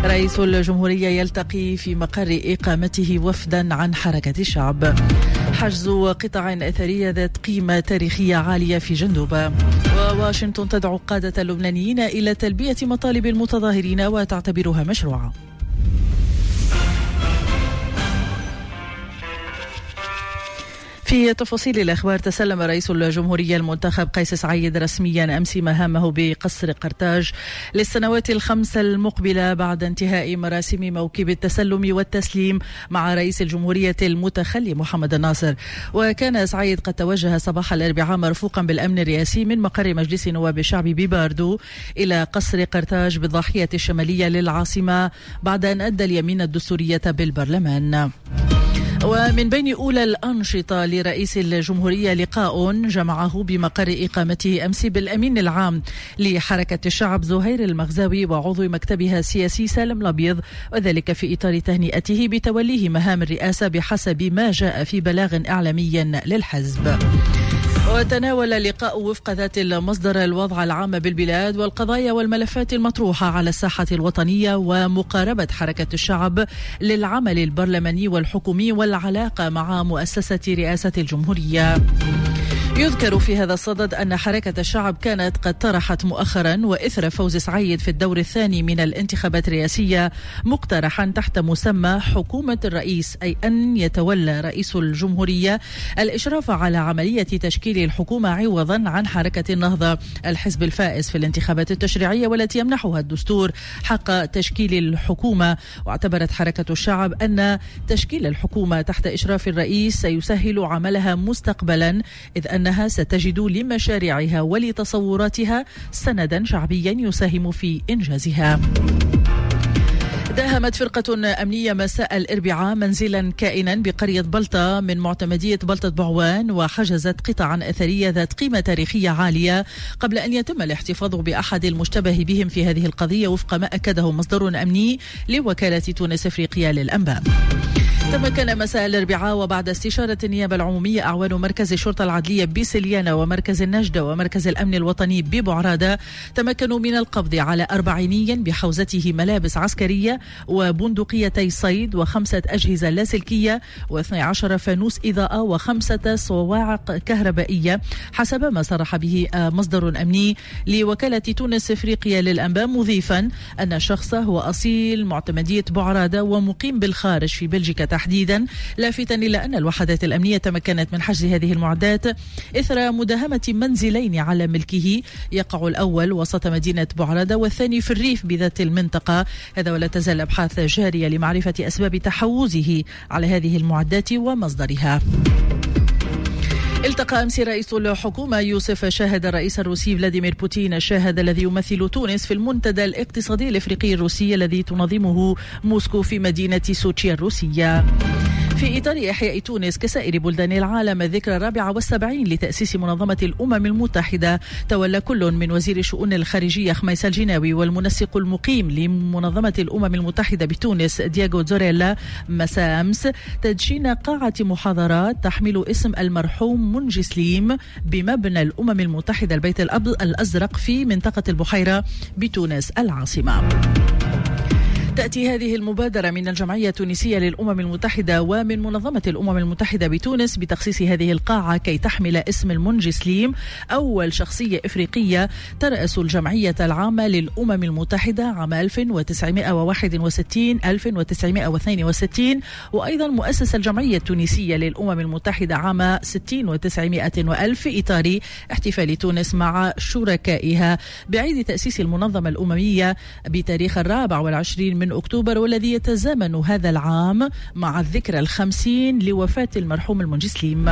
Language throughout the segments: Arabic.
رئيس الجمهورية يلتقي في مقر إقامته وفدا عن حركة الشعب. حجز قطع أثرية ذات قيمة تاريخية عالية في جندوبة. وواشنطن تدعو القادة اللبنانيين إلى تلبية مطالب المتظاهرين وتعتبرها مشروعة. في تفاصيل الأخبار، تسلم رئيس الجمهورية المنتخب قيس سعيد رسميا أمس مهامه بقصر قرطاج للسنوات ال5 المقبلة بعد انتهاء مراسم موكب التسلم والتسليم مع رئيس الجمهورية المتخلي محمد الناصر. وكان سعيد قد توجه صباح الأربعاء مرفوقا بالأمن الرئاسي من مقر مجلس نواب الشعب بباردو إلى قصر قرطاج بالضاحية الشمالية للعاصمة بعد أن أدى اليمين الدستورية بالبرلمان. ومن بين أولى الأنشطة لرئيس الجمهورية لقاء جمعه بمقر إقامته أمس بالأمين العام لحركة الشعب زهير المغزاوي وعضو مكتبها السياسي سالم الأبيض، وذلك في إطار تهنئته بتوليه مهام الرئاسة بحسب ما جاء في بلاغ إعلامي للحزب. وتناول اللقاء وفق ذات المصدر الوضع العام بالبلاد والقضايا والملفات المطروحة على الساحة الوطنية ومقاربة حركة الشعب للعمل البرلماني والحكومي والعلاقة مع مؤسسة رئاسة الجمهورية. يذكر في هذا الصدد أن حركة الشعب كانت قد طرحت مؤخرا وإثر فوز سعيد في الدور الثاني من الانتخابات الرئاسية مقترحا تحت مسمى حكومة الرئيس، أي أن يتولى رئيس الجمهورية الإشراف على عملية تشكيل الحكومة عوضا عن حركة النهضة الحزب الفائز في الانتخابات التشريعية والتي يمنحها الدستور حق تشكيل الحكومة. واعتبرت حركة الشعب أن تشكيل الحكومة تحت إشراف الرئيس سيسهل عملها مستقبلا، إذ أنها ستجد لمشاريعها ولتصوراتها سندا شعبيا يساهم في إنجازها. داهمت فرقة أمنية مساء الأربعاء منزلا كائنا بقرية بلطة من معتمدية بلطة بعوان وحجزت قطعا أثرية ذات قيمة تاريخية عالية قبل أن يتم الاحتفاظ بأحد المشتبه بهم في هذه القضية وفق ما أكده مصدر أمني لوكالة تونس إفريقيا للأنباء. تمكن مساء الأربعاء وبعد استشارة النيابة العمومية أعوان مركز الشرطة العدلية بسليانة ومركز النجدة ومركز الأمن الوطني ببعرادة تمكنوا من القبض على 40 بحوزته ملابس عسكرية وبندقيتي صيد و5 أجهزة لاسلكية و12 فانوس إضاءة و5 صواعق كهربائية حسب ما صرح به مصدر أمني لوكالة تونس إفريقيا للأنباء، مضيفا أن الشخص هو أصيل معتمدية بعرادة ومقيم بالخارج في بلجيكا تحديدا، لافتا إلى أن الوحدات الأمنية تمكنت من حجز هذه المعدات إثر مداهمة منزلين على ملكه، يقع الأول وسط مدينة بعرادة والثاني في الريف بذات المنطقة. هذا ولا تزال الأبحاث جارية لمعرفة أسباب تحوزه على هذه المعدات ومصدرها. التقى أمس رئيس الحكومة يوسف شاهد الرئيس الروسي فلاديمير بوتين الشاهد الذي يمثل تونس في المنتدى الاقتصادي الإفريقي الروسي الذي تنظمه موسكو في مدينة سوتشي الروسية. في إطار إحياء تونس كسائر بلدان العالم الذكرى 74 لتأسيس منظمة الأمم المتحدة، تولى كل من وزير الشؤون الخارجية خميس الجناوي والمنسق المقيم لمنظمة الأمم المتحدة بتونس دياغو زوريلا مساء أمس تدشين قاعة محاضرات تحمل اسم المرحوم منجي سليم بمبنى الأمم المتحدة البيت الأزرق في منطقة البحيرة بتونس العاصمة. تأتي هذه المبادرة من الجمعية التونسية للأمم المتحدة ومن منظمة الأمم المتحدة بتونس بتخصيص هذه القاعة كي تحمل اسم المنجي سليم، أول شخصية إفريقية ترأس الجمعية العامة للأمم المتحدة عام 1961 1962 وأيضا مؤسس الجمعية التونسية للأمم المتحدة عام 60 و900 وألف في إطار احتفال تونس مع شركائها بعيد تأسيس المنظمة الأممية بتاريخ 24 من أكتوبر، والذي يتزامن هذا العام مع الذكرى 50 لوفاة المرحوم المنجي سليم.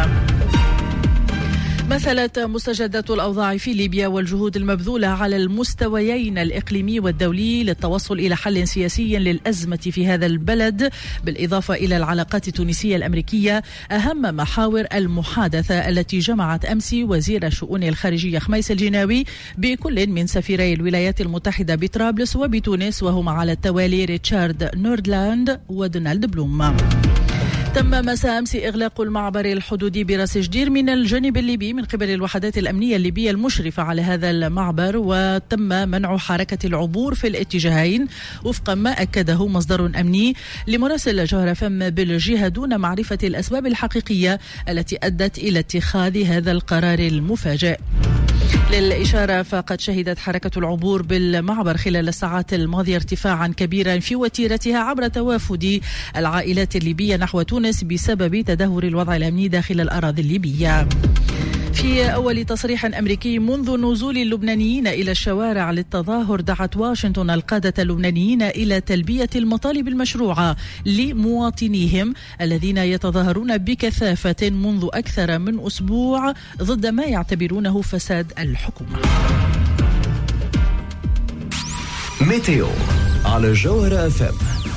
مثلت مستجدات الأوضاع في ليبيا والجهود المبذولة على المستويين الإقليمي والدولي للتوصل إلى حل سياسي للأزمة في هذا البلد، بالإضافة إلى العلاقات التونسية الأمريكية، أهم محاور المحادثة التي جمعت أمس وزير الشؤون الخارجية خميس الجناوي بكل من سفيري الولايات المتحدة بطرابلس وبتونس، وهما على التوالي ريتشارد نوردلاند ودونالد بلوم. تم مساء أمس إغلاق المعبر الحدودي براس جدير من الجانب الليبي من قبل الوحدات الأمنية الليبية المشرفة على هذا المعبر، وتم منع حركة العبور في الاتجاهين وفق ما أكده مصدر أمني لمراسل جوهر FM بالجهة دون معرفة الأسباب الحقيقية التي أدت إلى اتخاذ هذا القرار المفاجئ. للإشارة فقد شهدت حركة العبور بالمعبر خلال الساعات الماضية ارتفاعا كبيرا في وتيرتها عبر توافد العائلات الليبية نحو تونس بسبب تدهور الوضع الأمني داخل الأراضي الليبية. في أول تصريح أمريكي منذ نزول اللبنانيين إلى الشوارع للتظاهر، دعت واشنطن القادة اللبنانيين إلى تلبية المطالب المشروعة لمواطنيهم الذين يتظاهرون بكثافة منذ أكثر من أسبوع ضد ما يعتبرونه فساد الحكومة. ميتيو على جوهر FM.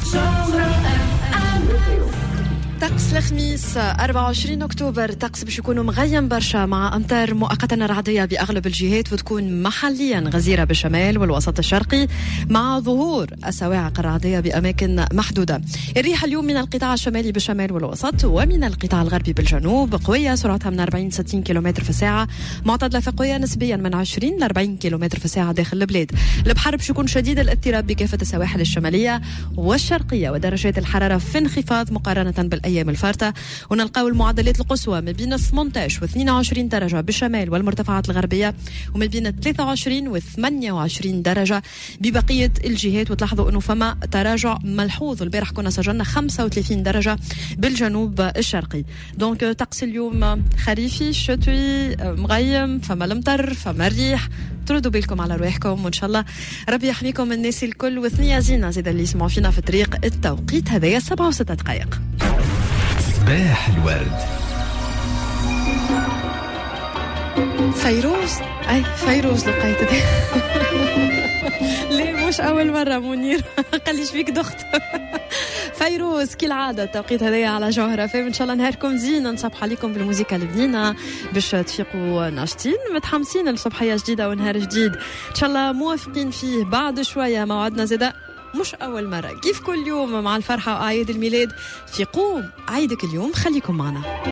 طقس الخميس 24 أكتوبر، طقس باش يكون مغيم برشا مع أمطار مؤقتا رعدية بأغلب الجهات، وتكون محليا غزيرة بالشمال والوسط الشرقي مع ظهور الصواعق الرعدية بأماكن محدودة. الريح اليوم من القطاع الشمالي بالشمال والوسط ومن القطاع الغربي بالجنوب، قوية سرعتها من 40-60 كيلومتر في الساعة، معتدلة في قوية نسبيا من 20-40 كيلومتر في الساعة داخل البلاد. البحر باش يكون شديد الاضطراب بكافة السواحل الشمالية والشرقية، ودرجات الحرارة في انخفاض مقارنة بالأيام الفارطة، ونلقاو المعدلات القصوى ما بين 18 و22 درجة بالشمال والمرتفعات الغربية، وما بين 23 و28 درجة ببقية الجهات. وتلاحظوا أنه فما تراجع ملحوظ، البارح كنا سجلنا 35 درجة بالجنوب الشرقي. دونك طقس اليوم خريفي شتوي مغيم، فما المطر فما الريح، تردوا بالكم على رواحكم وإن شاء الله ربي يحميكم الناس الكل. وثنية زينة زيدا اللي يسمعوا فينا في طريق التوقيت هذايا 7 و6 دقائق. صباح الورد. فيروز، أي فيروز لقيت دي. ليه مش أول مرة منير قال لي شبيك دخت. فيروز كالعادة التوقيت هذايا على جوهرة FM. إن شاء الله نهاركم زين، نصبح عليكم بالموسيقى البنينة باش تفيقوا ناشطين متحمسين لصبحية جديدة ونهار جديد إن شاء الله موافقين فيه. بعد شوية موعدنا زيدا مش أول مرة، كيف كل يوم مع الفرحة وأعياد الميلاد في قوم عيدك اليوم، خليكم معنا.